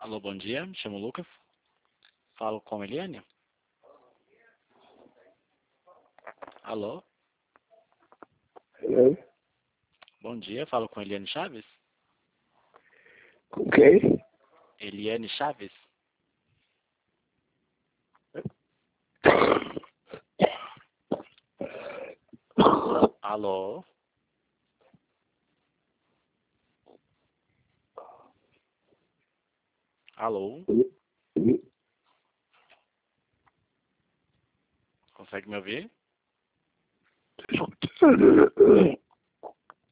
Alô, bom dia. Me chamo Lucas. Falo com a Eliane. Alô, Hello? bom dia. Falo com a Eliane Chaves. Com quem? Eliane Chaves. Alô. Alô. Consegue me ouvir?